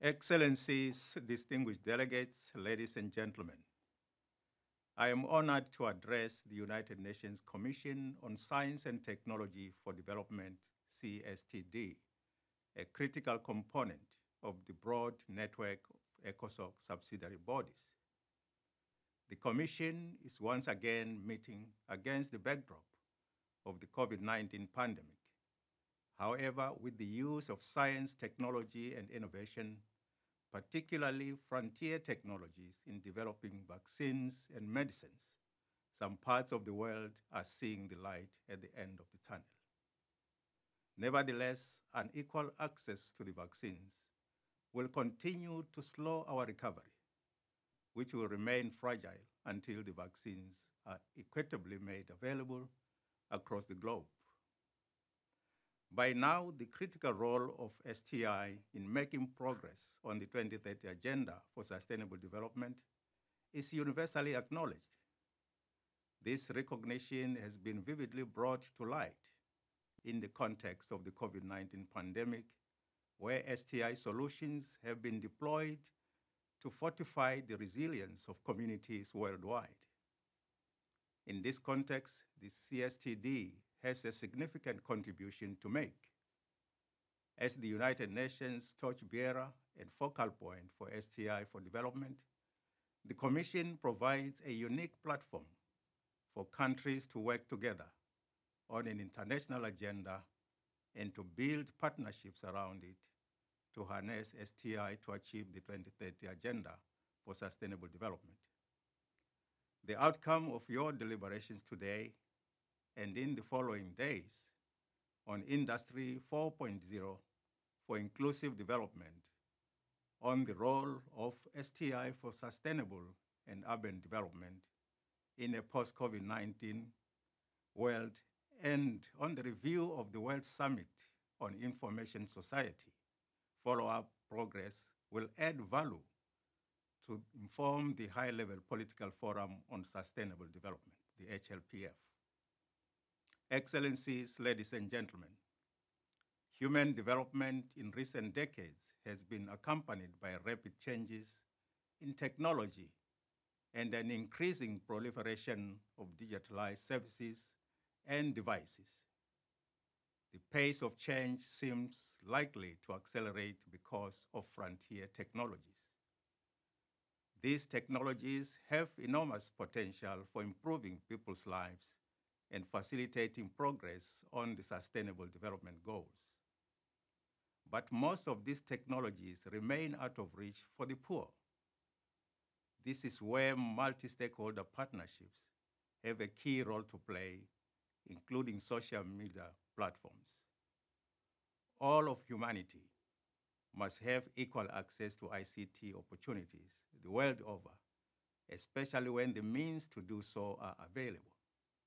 Excellencies, distinguished delegates, ladies and gentlemen, I am honored to address the United Nations Commission on Science and Technology for Development, CSTD, a critical component of the broad network of ECOSOC subsidiary bodies. The Commission is once again meeting against the backdrop of the COVID-19 pandemic. However, with the use of science, technology, and innovation, particularly frontier technologies in developing vaccines and medicines, some parts of the world are seeing the light at the end of the tunnel. Nevertheless, unequal access to the vaccines will continue to slow our recovery, which will remain fragile until the vaccines are equitably made available across the globe. By now, the critical role of STI in making progress on the 2030 Agenda for Sustainable Development is universally acknowledged. This recognition has been vividly brought to light in the context of the COVID-19 pandemic, where STI solutions have been deployed to fortify the resilience of communities worldwide. In this context, the CSTD has a significant contribution to make. As the United Nations torchbearer and focal point for STI for development, the Commission provides a unique platform for countries to work together on an international agenda and to build partnerships around it to harness STI to achieve the 2030 Agenda for Sustainable Development. The outcome of your deliberations today and in the following days on Industry 4.0 for inclusive development, on the role of STI for sustainable and urban development in a post-COVID-19 world, and on the review of the World Summit on Information Society, follow-up progress will add value to inform the high-level political forum on sustainable development, the HLPF. Excellencies, ladies and gentlemen, human development in recent decades has been accompanied by rapid changes in technology and an increasing proliferation of digitalized services and devices. The pace of change seems likely to accelerate because of frontier technologies. These technologies have enormous potential for improving people's lives and facilitating progress on the Sustainable Development Goals. But most of these technologies remain out of reach for the poor. This is where multi-stakeholder partnerships have a key role to play, including social media platforms. All of humanity must have equal access to ICT opportunities the world over, especially when the means to do so are available.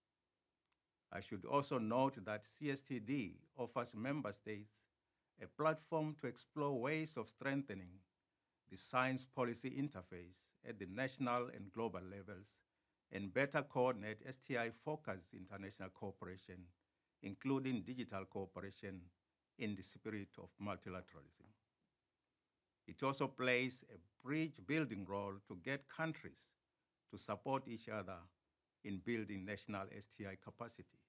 I should also note that CSTD offers member states a platform to explore ways of strengthening the science policy interface at the national and global levels and better coordinate STI-focused international cooperation, including digital cooperation in the spirit of multilateralism. It also plays a bridge-building role to get countries to support each other in building national STI capacity.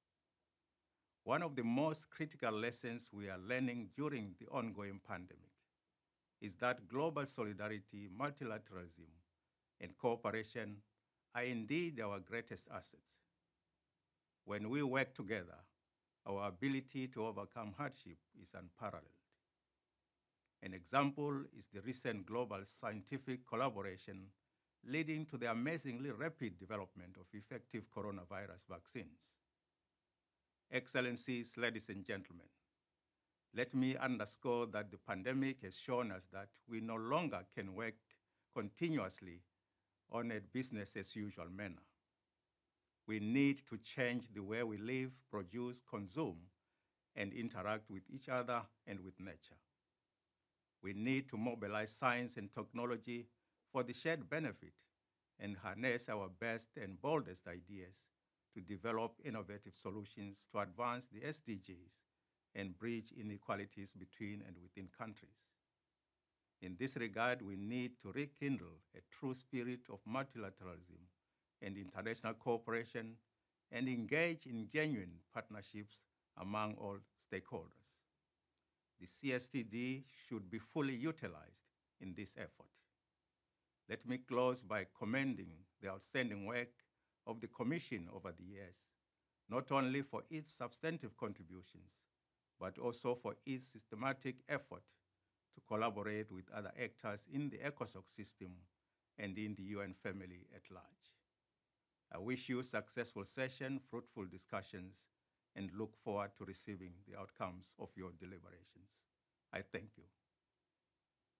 One of the most critical lessons we are learning during the ongoing pandemic is that global solidarity, multilateralism, and cooperation are indeed our greatest assets. When we work together, our ability to overcome hardship is unparalleled. An example is the recent global scientific collaboration leading to the amazingly rapid development of effective coronavirus vaccines. Excellencies, ladies and gentlemen, let me underscore that the pandemic has shown us that we no longer can work continuously on a business as usual manner. We need to change the way we live, produce, consume, and interact with each other and with nature. We need to mobilize science and technology for the shared benefit and harness our best and boldest ideas to develop innovative solutions to advance the SDGs and bridge inequalities between and within countries. In this regard, we need to rekindle a true spirit of multilateralism and international cooperation and engage in genuine partnerships among all stakeholders. The CSTD should be fully utilized in this effort. Let me close by commending the outstanding work of the Commission over the years, not only for its substantive contributions, but also for its systematic effort to collaborate with other actors in the ECOSOC system and in the UN family at large. I wish you a successful session, fruitful discussions, and look forward to receiving the outcomes of your deliberations. I thank you.